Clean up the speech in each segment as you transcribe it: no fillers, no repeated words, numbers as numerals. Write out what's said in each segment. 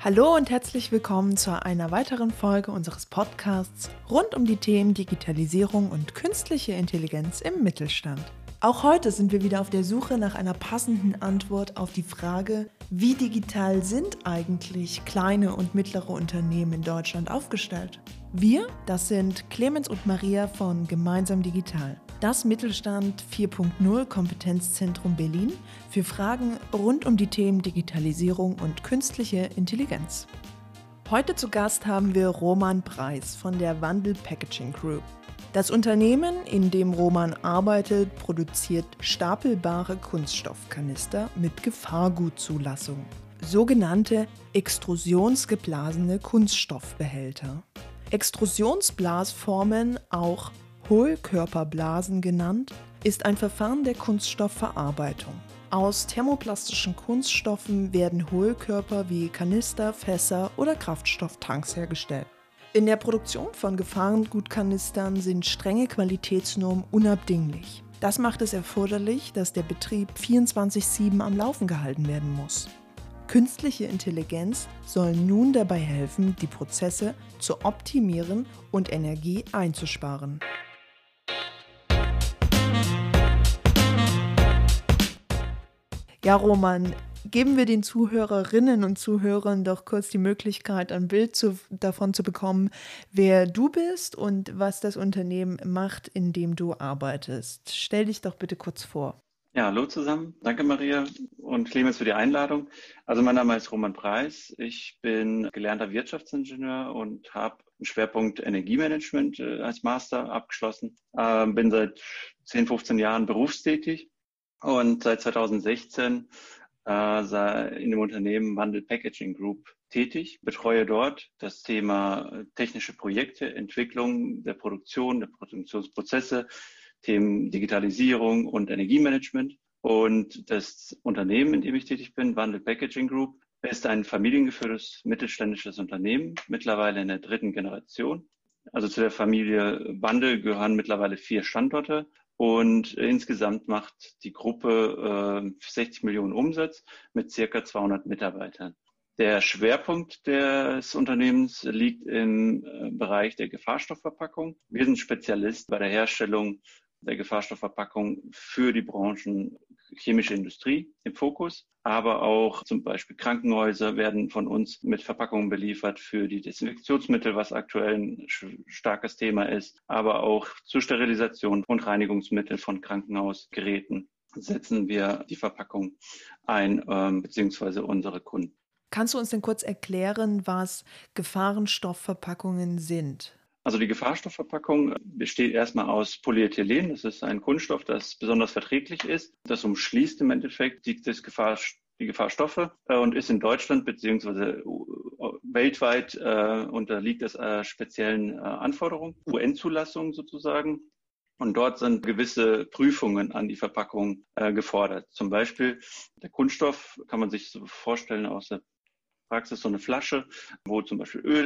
Hallo und herzlich willkommen zu einer weiteren Folge unseres Podcasts rund um die Themen Digitalisierung und künstliche Intelligenz im Mittelstand. Auch heute sind wir wieder auf der Suche nach einer passenden Antwort auf die Frage, wie digital sind eigentlich kleine und mittlere Unternehmen in Deutschland aufgestellt? Wir, das sind Clemens und Maria von Gemeinsam Digital, das Mittelstand 4.0 Kompetenzzentrum Berlin für Fragen rund um die Themen Digitalisierung und künstliche Intelligenz. Heute zu Gast haben wir Roman Preis von der Wandel Packaging Group. Das Unternehmen, in dem Roman arbeitet, produziert stapelbare Kunststoffkanister mit Gefahrgutzulassung, sogenannte extrusionsgeblasene Kunststoffbehälter. Extrusionsblasformen, auch Hohlkörperblasen genannt, ist ein Verfahren der Kunststoffverarbeitung. Aus thermoplastischen Kunststoffen werden Hohlkörper wie Kanister, Fässer oder Kraftstofftanks hergestellt. In der Produktion von Gefahrgutkanistern sind strenge Qualitätsnormen unabdinglich. Das macht es erforderlich, dass der Betrieb 24/7 am Laufen gehalten werden muss. Künstliche Intelligenz soll nun dabei helfen, die Prozesse zu optimieren und Energie einzusparen. Ja, Roman, geben wir den Zuhörerinnen und Zuhörern doch kurz die Möglichkeit, ein Bild davon zu bekommen, wer du bist und was das Unternehmen macht, in dem du arbeitest. Stell dich doch bitte kurz vor. Ja, hallo zusammen. Danke, Maria und Clemens, für die Einladung. Also mein Name ist Roman Preis. Ich bin gelernter Wirtschaftsingenieur und habe einen Schwerpunkt Energiemanagement als Master abgeschlossen. Bin seit 10, 15 Jahren berufstätig und seit 2016 in dem Unternehmen Wandel Packaging Group tätig. Betreue dort das Thema technische Projekte, Entwicklung der Produktion, der Produktionsprozesse, Themen Digitalisierung und Energiemanagement. Und das Unternehmen, in dem ich tätig bin, Wandel Packaging Group, ist ein familiengeführtes mittelständisches Unternehmen, mittlerweile in der 3. Generation. Also zu der Familie Wandel gehören mittlerweile 4 Standorte und insgesamt macht die Gruppe 60 Millionen Umsatz mit circa 200 Mitarbeitern. Der Schwerpunkt des Unternehmens liegt im Bereich der Gefahrstoffverpackung. Wir sind Spezialist bei der Herstellung der Gefahrstoffverpackung für die Branchen chemische Industrie im Fokus, aber auch zum Beispiel Krankenhäuser werden von uns mit Verpackungen beliefert für die Desinfektionsmittel, was aktuell ein starkes Thema ist, aber auch zur Sterilisation und Reinigungsmittel von Krankenhausgeräten setzen wir die Verpackung ein, beziehungsweise unsere Kunden. Kannst du uns denn kurz erklären, was Gefahrenstoffverpackungen sind? Also die Gefahrstoffverpackung besteht erstmal aus Polyethylen. Das ist ein Kunststoff, das besonders verträglich ist. Das umschließt im Endeffekt die Gefahrstoffe und ist in Deutschland beziehungsweise weltweit unterliegt es speziellen Anforderungen, UN-Zulassungen sozusagen. Und dort sind gewisse Prüfungen an die Verpackung gefordert. Zum Beispiel der Kunststoff kann man sich so vorstellen aus der Praxis, so eine Flasche, wo zum Beispiel Öl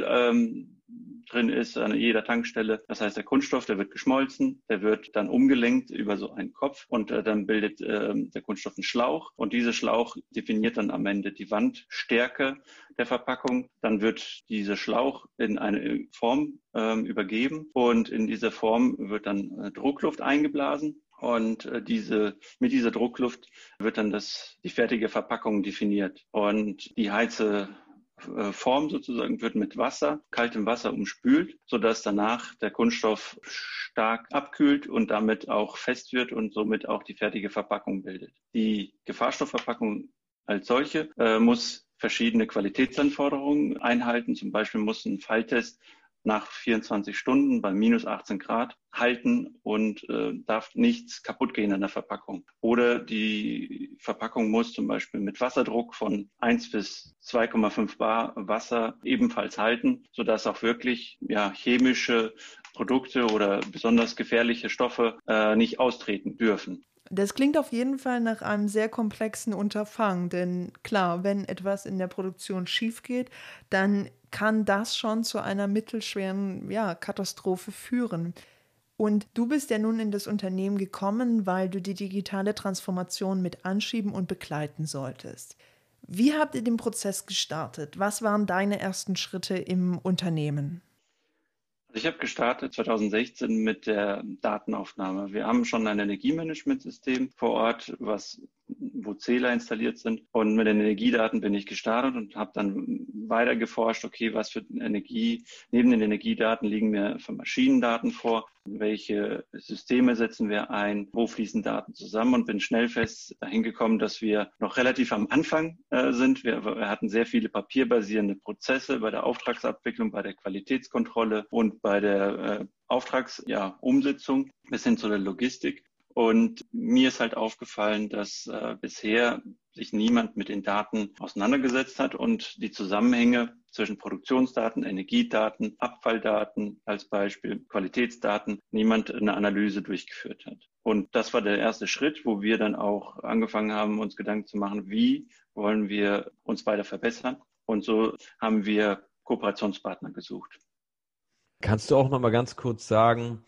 drin ist an jeder Tankstelle. Das heißt, der Kunststoff, der wird geschmolzen, der wird dann umgelenkt über so einen Kopf und dann bildet der Kunststoff einen Schlauch. Und dieser Schlauch definiert dann am Ende die Wandstärke der Verpackung. Dann wird dieser Schlauch in eine Form übergeben und in dieser Form wird dann Druckluft eingeblasen. Und mit dieser Druckluft wird dann die fertige Verpackung definiert. Und die heiße Form sozusagen wird mit Wasser, kaltem Wasser umspült, sodass danach der Kunststoff stark abkühlt und damit auch fest wird und somit auch die fertige Verpackung bildet. Die Gefahrstoffverpackung als solche muss verschiedene Qualitätsanforderungen einhalten. Zum Beispiel muss ein Falltest nach 24 Stunden bei minus 18 Grad halten und darf nichts kaputt gehen an der Verpackung. Oder die Verpackung muss zum Beispiel mit Wasserdruck von 1 bis 2,5 Bar Wasser ebenfalls halten, sodass auch wirklich chemische Produkte oder besonders gefährliche Stoffe nicht austreten dürfen. Das klingt auf jeden Fall nach einem sehr komplexen Unterfangen, denn klar, wenn etwas in der Produktion schief geht, dann kann das schon zu einer mittelschweren Katastrophe führen. Und du bist ja nun in das Unternehmen gekommen, weil du die digitale Transformation mit anschieben und begleiten solltest. Wie habt ihr den Prozess gestartet? Was waren deine ersten Schritte im Unternehmen? Ich habe gestartet 2016 mit der Datenaufnahme. Wir haben schon ein Energiemanagementsystem vor Ort, wo Zähler installiert sind. Und mit den Energiedaten bin ich gestartet und habe dann weiter geforscht, okay, was für Energie, neben den Energiedaten liegen mir für Maschinendaten vor, welche Systeme setzen wir ein, wo fließen Daten zusammen, und bin schnell fest dahin gekommen, dass wir noch relativ am Anfang sind. Wir hatten sehr viele papierbasierende Prozesse bei der Auftragsabwicklung, bei der Qualitätskontrolle und bei der Umsetzung bis hin zu der Logistik. Und mir ist halt aufgefallen, dass bisher sich niemand mit den Daten auseinandergesetzt hat und die Zusammenhänge zwischen Produktionsdaten, Energiedaten, Abfalldaten als Beispiel, Qualitätsdaten, niemand eine Analyse durchgeführt hat. Und das war der erste Schritt, wo wir dann auch angefangen haben, uns Gedanken zu machen, wie wollen wir uns weiter verbessern. Und so haben wir Kooperationspartner gesucht. Kannst du auch noch mal ganz kurz sagen,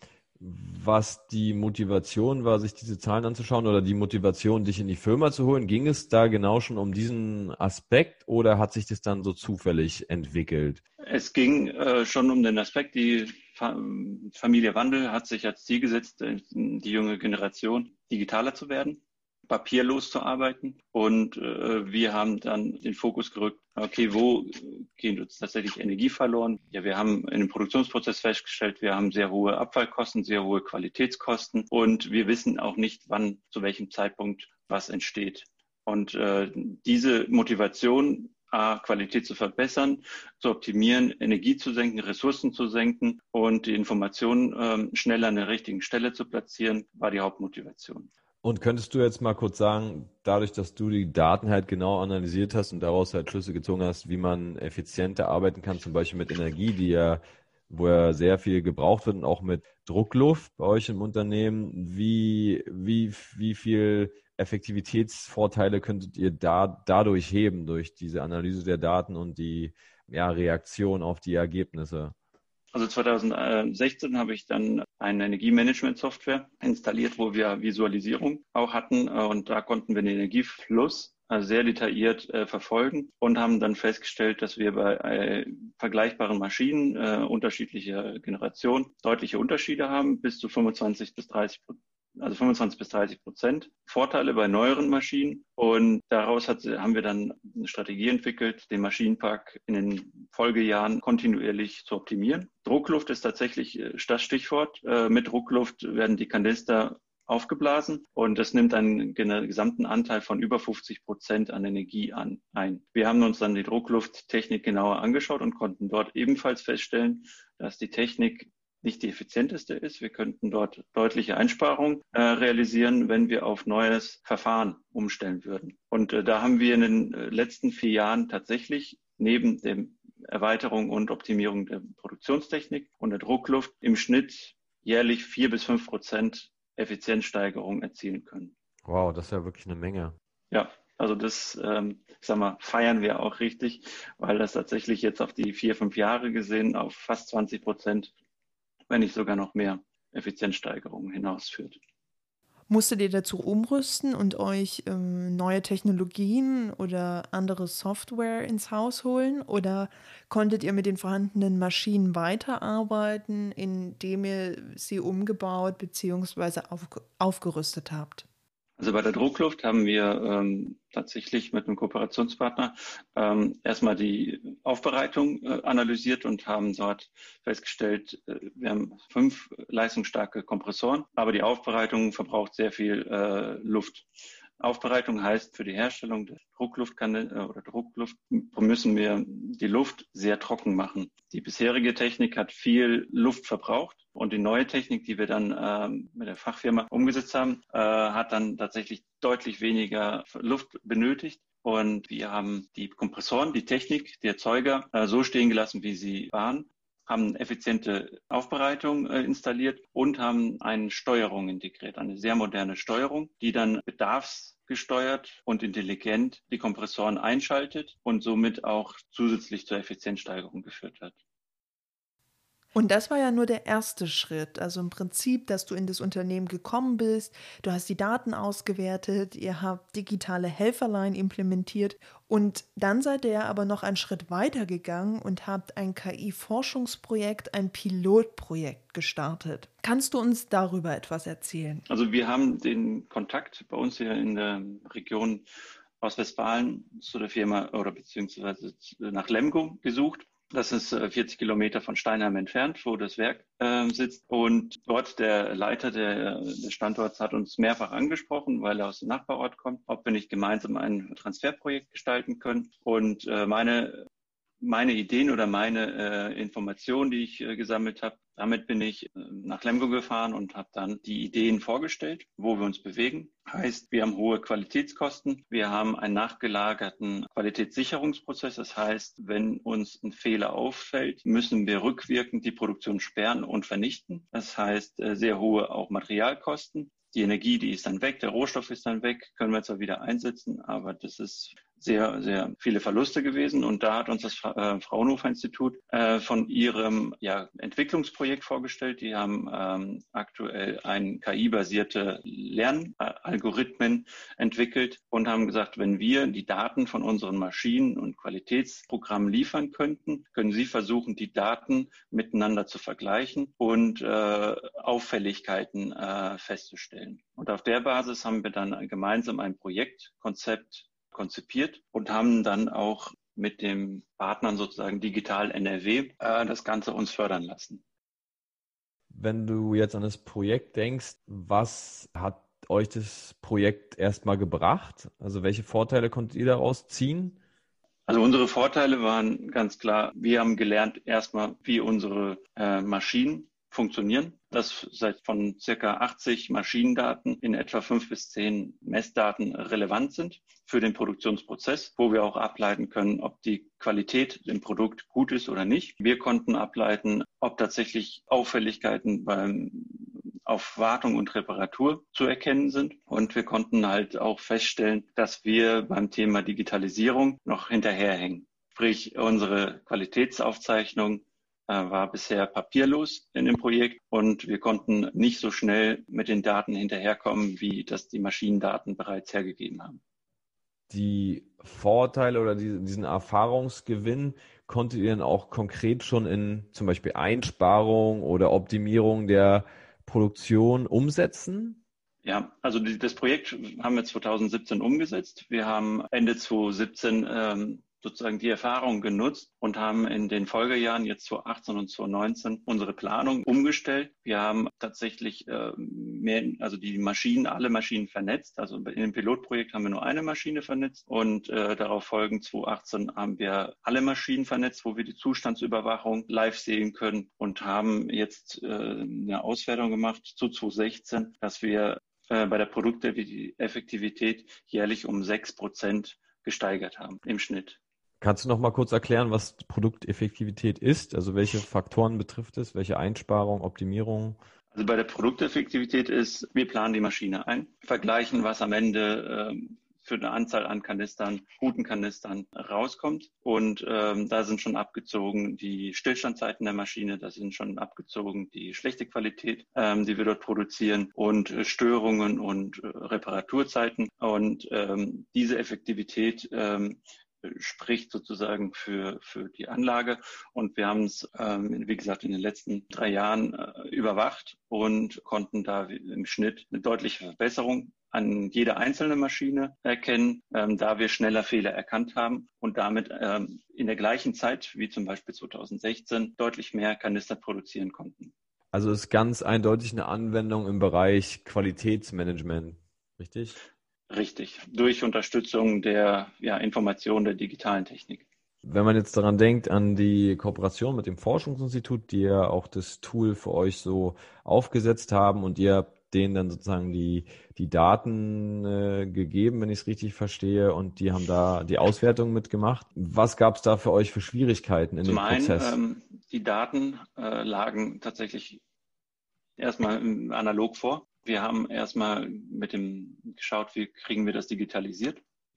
was die Motivation war, sich diese Zahlen anzuschauen, oder die Motivation, dich in die Firma zu holen? Ging es da genau schon um diesen Aspekt oder hat sich das dann so zufällig entwickelt? Es ging schon um den Aspekt, die Familie Wandel hat sich als Ziel gesetzt, die junge Generation digitaler zu werden, papierlos zu arbeiten, und wir haben dann den Fokus gerückt, okay, wo geht uns tatsächlich Energie verloren? Ja, wir haben in dem Produktionsprozess festgestellt, wir haben sehr hohe Abfallkosten, sehr hohe Qualitätskosten, und wir wissen auch nicht, wann, zu welchem Zeitpunkt was entsteht. Und diese Motivation, Qualität zu verbessern, zu optimieren, Energie zu senken, Ressourcen zu senken und die Informationen schneller an der richtigen Stelle zu platzieren, war die Hauptmotivation. Und könntest du jetzt mal kurz sagen, dadurch, dass du die Daten halt genau analysiert hast und daraus halt Schlüsse gezogen hast, wie man effizienter arbeiten kann, zum Beispiel mit Energie, wo ja sehr viel gebraucht wird, und auch mit Druckluft bei euch im Unternehmen, wie viel Effektivitätsvorteile könntet ihr dadurch heben, durch diese Analyse der Daten und die Reaktion auf die Ergebnisse? Also 2016 habe ich dann eine Energiemanagement-Software installiert, wo wir Visualisierung auch hatten, und da konnten wir den Energiefluss sehr detailliert verfolgen und haben dann festgestellt, dass wir bei vergleichbaren Maschinen unterschiedlicher Generation deutliche Unterschiede haben, bis zu 25 bis 30% Vorteile bei neueren Maschinen. Und daraus haben wir dann eine Strategie entwickelt, den Maschinenpark in den Folgejahren kontinuierlich zu optimieren. Druckluft ist tatsächlich das Stichwort. Mit Druckluft werden die Kanister aufgeblasen und das nimmt einen gesamten Anteil von über 50% an Energie ein. Wir haben uns dann die Drucklufttechnik genauer angeschaut und konnten dort ebenfalls feststellen, dass die Technik nicht die effizienteste ist. Wir könnten dort deutliche Einsparungen realisieren, wenn wir auf neues Verfahren umstellen würden. Und da haben wir in den letzten 4 Jahren tatsächlich neben der Erweiterung und Optimierung der Produktionstechnik und der Druckluft im Schnitt jährlich 4-5% Effizienzsteigerung erzielen können. Wow, das ist ja wirklich eine Menge. Ja, also das, feiern wir auch richtig, weil das tatsächlich jetzt auf die 4-5 Jahre gesehen auf fast 20%, wenn nicht sogar noch mehr Effizienzsteigerungen hinausführt. Musstet ihr dazu umrüsten und euch neue Technologien oder andere Software ins Haus holen? Oder konntet ihr mit den vorhandenen Maschinen weiterarbeiten, indem ihr sie umgebaut bzw. aufgerüstet habt? Also bei der Druckluft haben wir tatsächlich mit einem Kooperationspartner erstmal die Aufbereitung analysiert und haben dort festgestellt, wir haben 5 leistungsstarke Kompressoren, aber die Aufbereitung verbraucht sehr viel Luft. Aufbereitung heißt, für die Herstellung der Druckluft müssen wir die Luft sehr trocken machen. Die bisherige Technik hat viel Luft verbraucht und die neue Technik, die wir dann mit der Fachfirma umgesetzt haben, hat dann tatsächlich deutlich weniger Luft benötigt. Und wir haben die Kompressoren, die Technik, die Erzeuger so stehen gelassen, wie sie waren, haben effiziente Aufbereitung installiert und haben eine Steuerung integriert, eine sehr moderne Steuerung, die dann bedarfsgesteuert und intelligent die Kompressoren einschaltet und somit auch zusätzlich zur Effizienzsteigerung geführt hat. Und das war ja nur der erste Schritt. Also im Prinzip, dass du in das Unternehmen gekommen bist, du hast die Daten ausgewertet, ihr habt digitale Helferlein implementiert und dann seid ihr ja aber noch einen Schritt weiter gegangen und habt ein KI-Forschungsprojekt, ein Pilotprojekt gestartet. Kannst du uns darüber etwas erzählen? Also wir haben den Kontakt bei uns hier in der Region Ostwestfalen zu der Firma oder beziehungsweise nach Lemgo gesucht. Das ist 40 Kilometer von Steinheim entfernt, wo das Werk sitzt. Und dort der Leiter des Standorts hat uns mehrfach angesprochen, weil er aus dem Nachbarort kommt, ob wir nicht gemeinsam ein Transferprojekt gestalten können. Und meine Ideen oder meine Informationen, die ich gesammelt habe, damit bin ich nach Lemgo gefahren und habe dann die Ideen vorgestellt, wo wir uns bewegen. Heißt, wir haben hohe Qualitätskosten, wir haben einen nachgelagerten Qualitätssicherungsprozess. Das heißt, wenn uns ein Fehler auffällt, müssen wir rückwirkend die Produktion sperren und vernichten. Das heißt, sehr hohe auch Materialkosten. Die Energie, die ist dann weg, der Rohstoff ist dann weg, können wir zwar wieder einsetzen, aber das ist sehr, sehr viele Verluste gewesen. Und da hat uns das Fraunhofer-Institut von ihrem Entwicklungsprojekt vorgestellt. Die haben aktuell ein KI-basierte Lernalgorithmen entwickelt und haben gesagt, wenn wir die Daten von unseren Maschinen und Qualitätsprogrammen liefern könnten, können sie versuchen, die Daten miteinander zu vergleichen und Auffälligkeiten festzustellen. Und auf der Basis haben wir dann gemeinsam ein Projektkonzept konzipiert und haben dann auch mit dem Partnern sozusagen Digital NRW das Ganze uns fördern lassen. Wenn du jetzt an das Projekt denkst, was hat euch das Projekt erstmal gebracht? Also welche Vorteile konntet ihr daraus ziehen? Also unsere Vorteile waren ganz klar, wir haben gelernt erstmal, wie unsere Maschinen funktionieren. Das seit von circa 80 Maschinendaten in etwa 5 bis 10 Messdaten relevant sind für den Produktionsprozess, wo wir auch ableiten können, ob die Qualität im Produkt gut ist oder nicht. Wir konnten ableiten, ob tatsächlich Auffälligkeiten auf Wartung und Reparatur zu erkennen sind. Und wir konnten halt auch feststellen, dass wir beim Thema Digitalisierung noch hinterherhängen. Sprich, unsere Qualitätsaufzeichnung war bisher papierlos in dem Projekt und wir konnten nicht so schnell mit den Daten hinterherkommen, wie das die Maschinendaten bereits hergegeben haben. Die Vorteile oder diesen Erfahrungsgewinn konntet ihr dann auch konkret schon in zum Beispiel Einsparung oder Optimierung der Produktion umsetzen? Ja, also das Projekt haben wir 2017 umgesetzt. Wir haben Ende 2017 sozusagen die Erfahrung genutzt und haben in den Folgejahren jetzt 2018 und 2019 unsere Planung umgestellt. Wir haben tatsächlich alle Maschinen vernetzt. Also in dem Pilotprojekt haben wir nur eine Maschine vernetzt und darauf folgend 2018 haben wir alle Maschinen vernetzt, wo wir die Zustandsüberwachung live sehen können und haben jetzt eine Auswertung gemacht zu 2016, dass wir bei der Produkteffektivität jährlich um 6% gesteigert haben im Schnitt. Kannst du noch mal kurz erklären, was Produkteffektivität ist? Also welche Faktoren betrifft es? Welche Einsparung, Optimierung? Also bei der Produkteffektivität ist, wir planen die Maschine ein, vergleichen, was am Ende für eine Anzahl an Kanistern, guten Kanistern rauskommt. Und da sind schon abgezogen die Stillstandzeiten der Maschine, da sind schon abgezogen die schlechte Qualität, die wir dort produzieren und Störungen und Reparaturzeiten. Und diese Effektivität spricht sozusagen für die Anlage. Und wir haben es, wie gesagt, in den letzten 3 Jahren überwacht und konnten da im Schnitt eine deutliche Verbesserung an jeder einzelnen Maschine erkennen, da wir schneller Fehler erkannt haben und damit in der gleichen Zeit wie zum Beispiel 2016 deutlich mehr Kanister produzieren konnten. Also ist ganz eindeutig eine Anwendung im Bereich Qualitätsmanagement, richtig? Richtig, durch Unterstützung der Information der digitalen Technik. Wenn man jetzt daran denkt, an die Kooperation mit dem Forschungsinstitut, die ja auch das Tool für euch so aufgesetzt haben und ihr habt denen dann sozusagen die Daten gegeben, wenn ich es richtig verstehe, und die haben da die Auswertung mitgemacht. Was gab es da für euch für Schwierigkeiten in dem Prozess? Zum einen, die Daten lagen tatsächlich erstmal analog vor. Wir haben erstmal geschaut, wie kriegen wir das digitalisiert.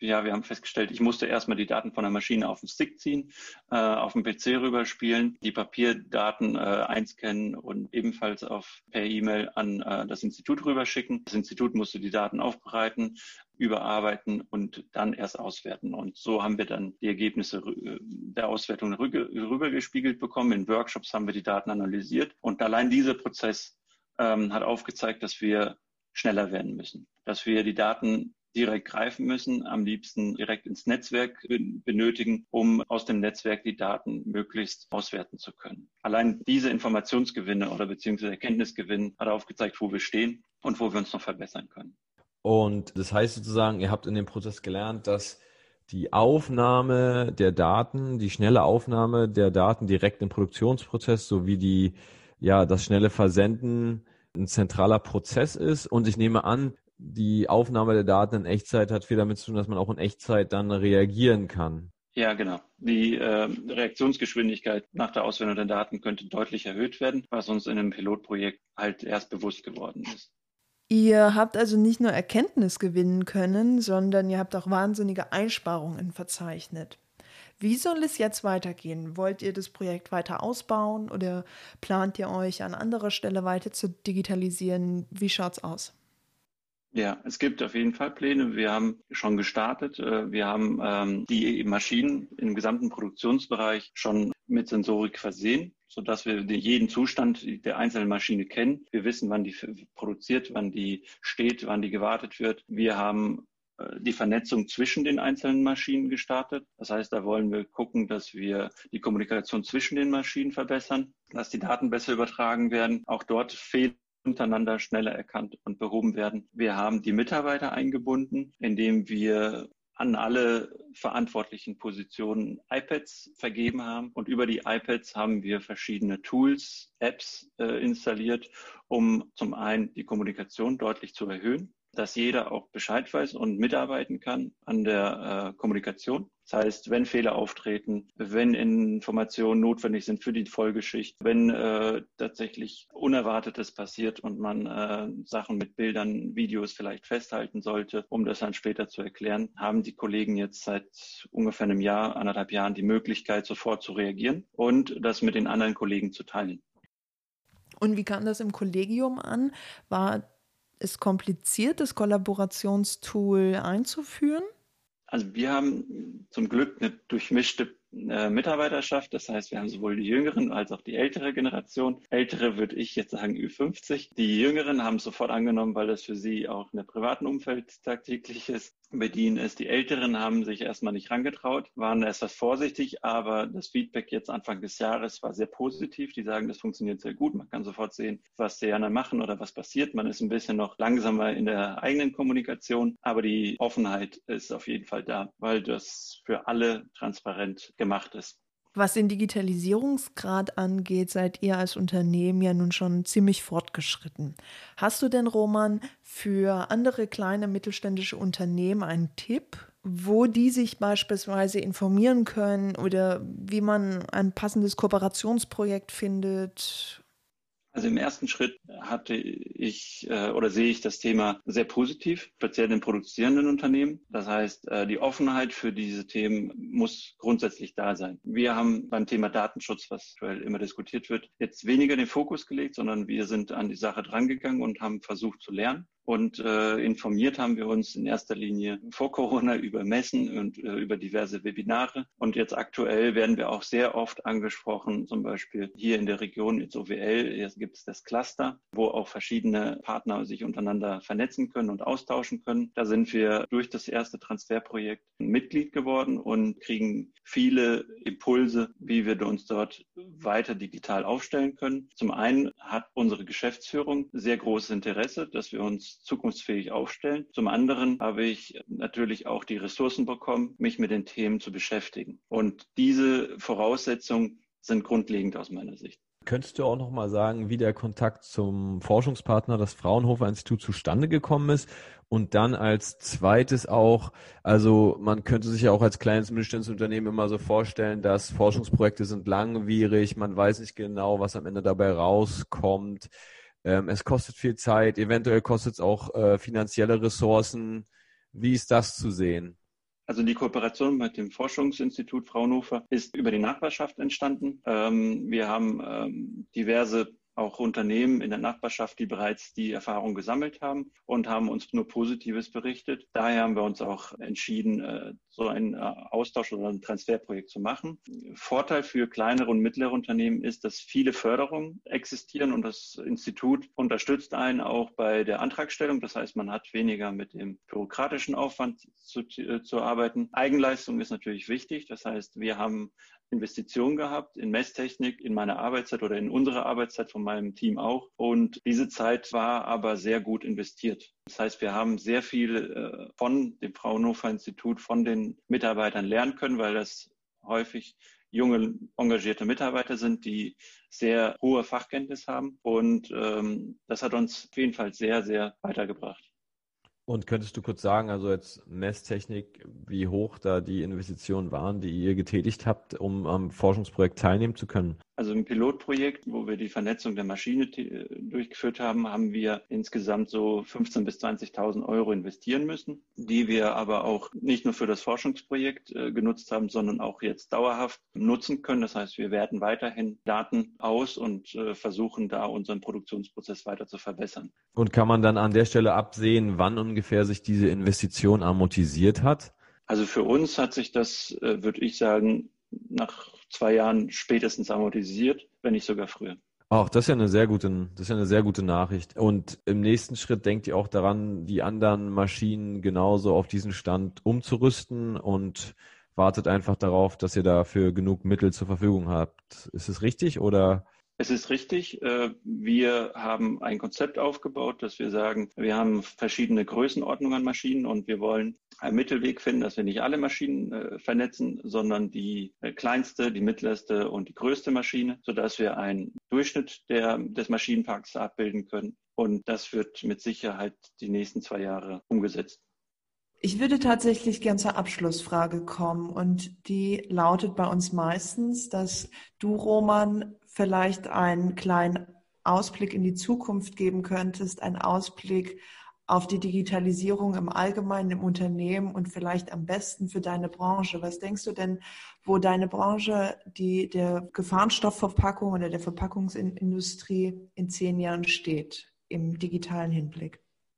Ja, wir haben festgestellt, ich musste erstmal die Daten von der Maschine auf den Stick ziehen, auf den PC rüberspielen, die Papierdaten einscannen und ebenfalls per E-Mail an das Institut rüberschicken. Das Institut musste die Daten aufbereiten, überarbeiten und dann erst auswerten. Und so haben wir dann die Ergebnisse der Auswertung rübergespiegelt bekommen. In Workshops haben wir die Daten analysiert. Und allein dieser Prozess hat aufgezeigt, dass wir schneller werden müssen, dass wir die Daten direkt greifen müssen, am liebsten direkt ins Netzwerk benötigen, um aus dem Netzwerk die Daten möglichst auswerten zu können. Allein diese Informationsgewinne oder beziehungsweise Erkenntnisgewinne hat aufgezeigt, wo wir stehen und wo wir uns noch verbessern können. Und das heißt sozusagen, ihr habt in dem Prozess gelernt, dass die Aufnahme der Daten, die schnelle Aufnahme der Daten direkt im Produktionsprozess sowie das schnelle Versenden ein zentraler Prozess ist. Und ich nehme an, die Aufnahme der Daten in Echtzeit hat viel damit zu tun, dass man auch in Echtzeit dann reagieren kann. Ja, genau. Die Reaktionsgeschwindigkeit nach der Auswertung der Daten könnte deutlich erhöht werden, was uns in einem Pilotprojekt halt erst bewusst geworden ist. Ihr habt also nicht nur Erkenntnis gewinnen können, sondern ihr habt auch wahnsinnige Einsparungen verzeichnet. Wie soll es jetzt weitergehen? Wollt ihr das Projekt weiter ausbauen oder plant ihr euch an anderer Stelle weiter zu digitalisieren? Wie schaut's aus? Ja, es gibt auf jeden Fall Pläne. Wir haben schon gestartet. Wir haben die Maschinen im gesamten Produktionsbereich schon mit Sensorik versehen, sodass wir jeden Zustand der einzelnen Maschine kennen. Wir wissen, wann die produziert, wann die steht, wann die gewartet wird. Wir haben die Vernetzung zwischen den einzelnen Maschinen gestartet. Das heißt, da wollen wir gucken, dass wir die Kommunikation zwischen den Maschinen verbessern, dass die Daten besser übertragen werden. Auch dort Fehler untereinander schneller erkannt und behoben werden. Wir haben die Mitarbeiter eingebunden, indem wir an alle verantwortlichen Positionen iPads vergeben haben. Und über die iPads haben wir verschiedene Tools, Apps installiert, um zum einen die Kommunikation deutlich zu erhöhen, dass jeder auch Bescheid weiß und mitarbeiten kann an der Kommunikation. Das heißt, wenn Fehler auftreten, wenn Informationen notwendig sind für die Folgeschicht, wenn tatsächlich Unerwartetes passiert und man Sachen mit Bildern, Videos vielleicht festhalten sollte, um das dann später zu erklären, haben die Kollegen jetzt seit ungefähr einem Jahr, 1,5 Jahren die Möglichkeit, sofort zu reagieren und das mit den anderen Kollegen zu teilen. Und wie kam das im Kollegium an? War es kompliziert, das Kollaborationstool einzuführen? Also wir haben zum Glück eine durchmischte Mitarbeiterschaft. Das heißt, wir haben sowohl die jüngeren als auch die ältere Generation. Ältere würde ich jetzt sagen Ü50. Die Jüngeren haben es sofort angenommen, weil das für sie auch in der privaten Umfeld tagtägliches Bedienen ist. Die Älteren haben sich erstmal nicht rangetraut, waren etwas vorsichtig, aber das Feedback jetzt Anfang des Jahres war sehr positiv. Die sagen, das funktioniert sehr gut. Man kann sofort sehen, was die anderen machen oder was passiert. Man ist ein bisschen noch langsamer in der eigenen Kommunikation, aber die Offenheit ist auf jeden Fall da, weil das für alle transparent gemacht ist. Was den Digitalisierungsgrad angeht, seid ihr als Unternehmen ja nun schon ziemlich fortgeschritten. Hast du denn, Roman, für andere kleine mittelständische Unternehmen einen Tipp, wo die sich beispielsweise informieren können oder wie man ein passendes Kooperationsprojekt findet? Also im ersten Schritt sehe ich das Thema sehr positiv, speziell in produzierenden Unternehmen. Das heißt, die Offenheit für diese Themen muss grundsätzlich da sein. Wir haben beim Thema Datenschutz, was aktuell immer diskutiert wird, jetzt weniger den Fokus gelegt, sondern wir sind an die Sache drangegangen und haben versucht zu lernen. Und informiert haben wir uns in erster Linie vor Corona über Messen und über diverse Webinare. Und jetzt aktuell werden wir auch sehr oft angesprochen, zum Beispiel hier in der Region jetzt OWL, jetzt gibt es das Cluster, wo auch verschiedene Partner sich untereinander vernetzen können und austauschen können. Da sind wir durch das erste Transferprojekt Mitglied geworden und kriegen viele Impulse, wie wir uns dort weiter digital aufstellen können. Zum einen hat unsere Geschäftsführung sehr großes Interesse, dass wir uns zukunftsfähig aufstellen. Zum anderen habe ich natürlich auch die Ressourcen bekommen, mich mit den Themen zu beschäftigen. Und diese Voraussetzungen sind grundlegend aus meiner Sicht. Könntest du auch noch mal sagen, wie der Kontakt zum Forschungspartner, das Fraunhofer Institut, zustande gekommen ist? Und dann als zweites auch, also man könnte sich ja auch als kleines mittelständisches Unternehmen immer so vorstellen, dass Forschungsprojekte sind langwierig, man weiß nicht genau, was am Ende dabei rauskommt. Es kostet viel Zeit, eventuell kostet es auch finanzielle Ressourcen. Wie ist das zu sehen? Also die Kooperation mit dem Forschungsinstitut Fraunhofer ist über die Nachbarschaft entstanden. Wir haben diverse auch Unternehmen in der Nachbarschaft, die bereits die Erfahrung gesammelt haben und haben uns nur Positives berichtet. Daher haben wir uns auch entschieden, so ein Austausch- oder ein Transferprojekt zu machen. Vorteil für kleinere und mittlere Unternehmen ist, dass viele Förderungen existieren und das Institut unterstützt einen auch bei der Antragstellung. Das heißt, man hat weniger mit dem bürokratischen Aufwand zu arbeiten. Eigenleistung ist natürlich wichtig. Das heißt, wir haben Investitionen gehabt in Messtechnik, in meine Arbeitszeit oder in unsere Arbeitszeit von meinem Team auch. Und diese Zeit war aber sehr gut investiert. Das heißt, wir haben sehr viel von dem Fraunhofer Institut, von den Mitarbeitern lernen können, weil das häufig junge, engagierte Mitarbeiter sind, die sehr hohe Fachkenntnis haben. Und das hat uns auf jeden Fall sehr, sehr weitergebracht. Und könntest du kurz sagen, also jetzt Messtechnik, wie hoch da die Investitionen waren, die ihr getätigt habt, um am Forschungsprojekt teilnehmen zu können? Also im Pilotprojekt, wo wir die Vernetzung der Maschine durchgeführt haben, haben wir insgesamt so 15.000 bis 20.000 Euro investieren müssen, die wir aber auch nicht nur für das Forschungsprojekt genutzt haben, sondern auch jetzt dauerhaft nutzen können. Das heißt, wir werten weiterhin Daten aus und versuchen da unseren Produktionsprozess weiter zu verbessern. Und kann man dann an der Stelle absehen, wann ungefähr sich diese Investition amortisiert hat? Also für uns hat sich das, würde ich sagen, nach 2 Jahren spätestens amortisiert, wenn nicht sogar früher. Ach, das ist ja eine sehr gute Nachricht. Und im nächsten Schritt denkt ihr auch daran, die anderen Maschinen genauso auf diesen Stand umzurüsten und wartet einfach darauf, dass ihr dafür genug Mittel zur Verfügung habt. Ist es richtig oder? Es ist richtig. Wir haben ein Konzept aufgebaut, dass wir sagen, wir haben verschiedene Größenordnungen an Maschinen und wir wollen einen Mittelweg finden, dass wir nicht alle Maschinen vernetzen, sondern die kleinste, die mittlerste und die größte Maschine, sodass wir einen Durchschnitt des Maschinenparks abbilden können. Und das wird mit Sicherheit die nächsten 2 Jahre umgesetzt. Ich würde tatsächlich gern zur Abschlussfrage kommen und die lautet bei uns meistens, dass du, Roman, vielleicht einen kleinen Ausblick in die Zukunft geben könntest, einen Ausblick auf die Digitalisierung im Allgemeinen im Unternehmen und vielleicht am besten für deine Branche. Was denkst du denn, wo deine Branche, der Gefahrenstoffverpackung oder der Verpackungsindustrie in 10 Jahren steht, im digitalen Hinblick?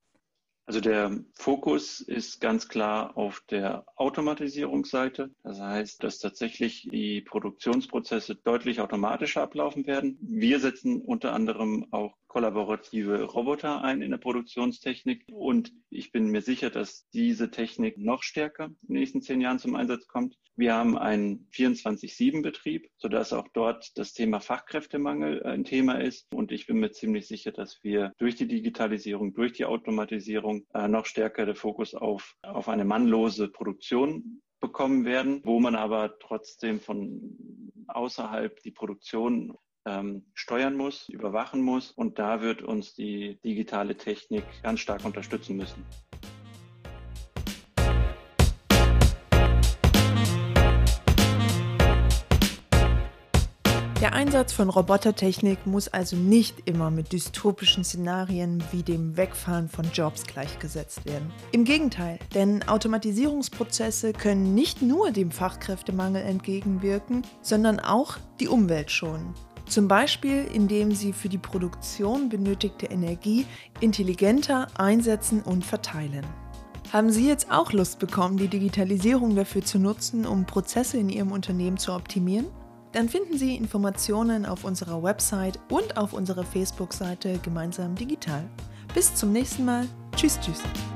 Also der Fokus ist ganz klar auf der Automatisierungsseite. Das heißt, dass tatsächlich die Produktionsprozesse deutlich automatischer ablaufen werden. Wir setzen unter anderem auch kollaborative Roboter ein in der Produktionstechnik. Und ich bin mir sicher, dass diese Technik noch stärker in den nächsten 10 Jahren zum Einsatz kommt. Wir haben einen 24/7-Betrieb, sodass auch dort das Thema Fachkräftemangel ein Thema ist. Und ich bin mir ziemlich sicher, dass wir durch die Digitalisierung, durch die Automatisierung noch stärker der Fokus auf eine mannlose Produktion bekommen werden, wo man aber trotzdem von außerhalb die Produktion steuern muss, überwachen muss. Und da wird uns die digitale Technik ganz stark unterstützen müssen. Der Einsatz von Robotertechnik muss also nicht immer mit dystopischen Szenarien wie dem Wegfallen von Jobs gleichgesetzt werden. Im Gegenteil, denn Automatisierungsprozesse können nicht nur dem Fachkräftemangel entgegenwirken, sondern auch die Umwelt schonen. Zum Beispiel, indem sie für die Produktion benötigte Energie intelligenter einsetzen und verteilen. Haben Sie jetzt auch Lust bekommen, die Digitalisierung dafür zu nutzen, um Prozesse in Ihrem Unternehmen zu optimieren? Dann finden Sie Informationen auf unserer Website und auf unserer Facebook-Seite Gemeinsam Digital. Bis zum nächsten Mal. Tschüss, tschüss.